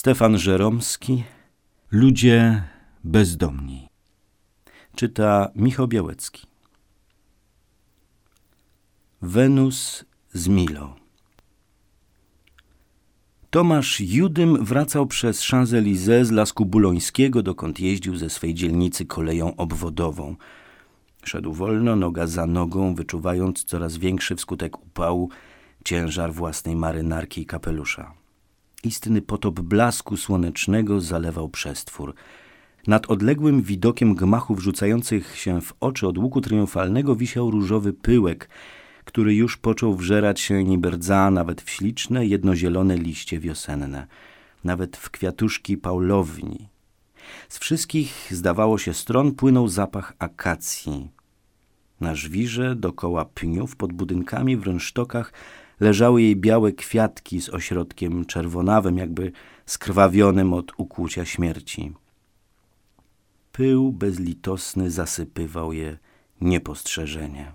Stefan Żeromski, Ludzie bezdomni. Czyta Michał Białecki. Wenus z Milo. Tomasz Judym wracał przez Champs-Élysées z Lasku Bulońskiego, dokąd jeździł ze swej dzielnicy koleją obwodową. Szedł wolno, noga za nogą, wyczuwając coraz większy wskutek upału ciężar własnej marynarki i kapelusza. Istny potop blasku słonecznego zalewał przestwór. Nad odległym widokiem gmachów rzucających się w oczy od łuku triumfalnego wisiał różowy pyłek, który już począł wżerać się niby rdza nawet w śliczne, jednozielone liście wiosenne, nawet w kwiatuszki paulowni. Z wszystkich, zdawało się, stron płynął zapach akacji. Na żwirze, dokoła pniów, pod budynkami w rynsztokach leżały jej białe kwiatki z ośrodkiem czerwonawym, jakby skrwawionym od ukłucia śmierci. Pył bezlitosny zasypywał je niepostrzeżenie.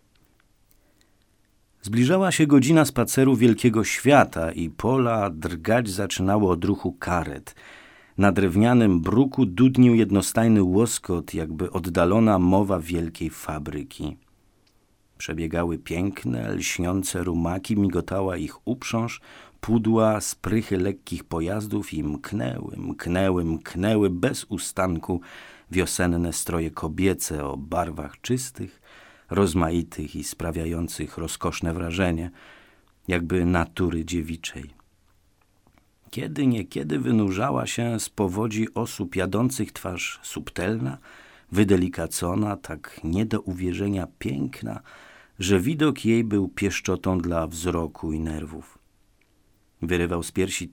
Zbliżała się godzina spaceru wielkiego świata i pola drgać zaczynały od ruchu karet. Na drewnianym bruku dudnił jednostajny łoskot, jakby oddalona mowa wielkiej fabryki. Przebiegały piękne, lśniące rumaki, migotała ich uprząż, pudła, sprychy lekkich pojazdów i mknęły bez ustanku wiosenne stroje kobiece o barwach czystych, rozmaitych i sprawiających rozkoszne wrażenie, jakby natury dziewiczej. Kiedy niekiedy wynurzała się z powodzi osób jadących twarz subtelna, wydelikacona, tak nie do uwierzenia piękna, że widok jej był pieszczotą dla wzroku i nerwów. Wyrywał z piersi